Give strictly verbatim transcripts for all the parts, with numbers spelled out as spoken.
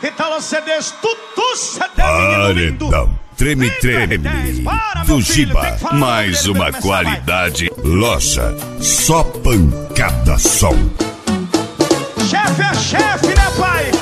Então você diz tudo, você tem lindo. Paredão, treme, treme, do Giba, mais uma qualidade. Loja, só pancada som. Chefe é chefe, né, pai?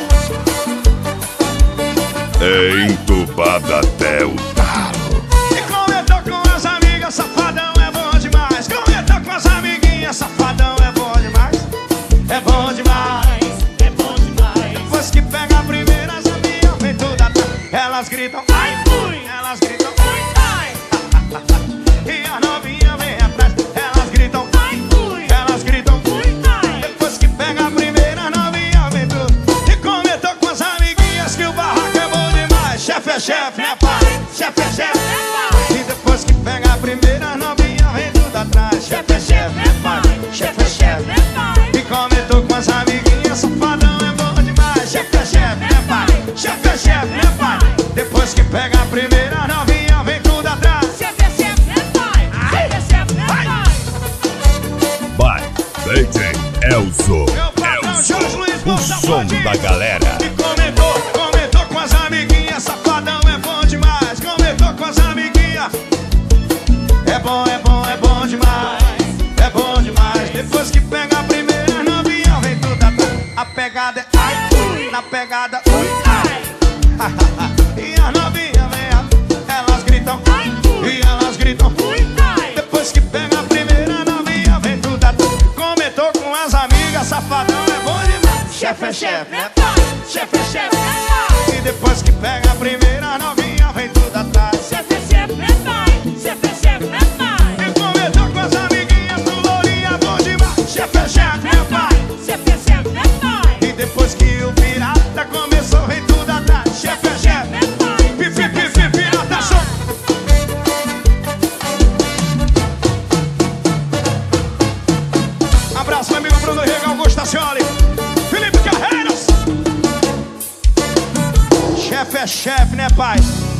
É entubada até o talo. E comentou com as amigas, safadão é bom demais. Comentou com as amiguinhas, safadão é bom demais. É bom demais, é bom demais. Depois que pega a primeira, as amigas vem tudo atrás. Elas gritam, ai, fui. Elas gritam, ai, ai. E a novinha vem atrás. Elas gritam, ai, fui. Elas gritam, fui, ai. Depois que pega a primeira, a novinha vem tudo. E comentou com as amiguinhas que o barraco é bom demais. Chefe é chefe, né, pai? Chefe é chefe, né, pai? E depois que pega a primeira, a novinha vem tudo atrás. Chefe é chefe, né, pai? Chefe é chefe, né, pai? E comentou com as amiguinhas, safadão é bom demais. Chefe é chefe, né, pai? Chefe é chefe, né, pai? Depois que pega a primeira, a novinha vem tudo atrás. Chefe é chefe, né, pai? Chefe é chefe, né, pai? Vai, D J Elzo, Elzo, o som da galera. E comentou, comentou com as amiguinhas, safadão é bom demais. Comentou com as amiguinhas, é bom, é bom, é bom demais. É bom demais. Depois que pega a primeira, a novinha vem tudo atrás. A pegada é ai, ui, na pegada, ui, ai. E a novinha vem, elas gritam, ai, e elas gritam, ui, ai. Depois que pega a primeira, a novinha vem tudo atrás. Comentou com as amigas, safadão é bom demais. Chefe é chefe, né, pai? Chefe é chefe, né, pai? E depois que pega a primeira, a novinha vem tudo atrás. Chefe é chefe, né, pai? Chefe é chefe, né, pai? E comentou com as amiguinhas, tu lourinha bom demais. Chefe é chefe, né, pai? Chefe é chefe, né, pai? E depois que o pirata começou, vem tudo atrás. Chefe é chefe, né, pai? Pipi, pipi, pirata, show. Abraço, meu amigo Bruno Henrique Augusto Acioli, Felipe Carreiras. Chefe é chefe, né, pai?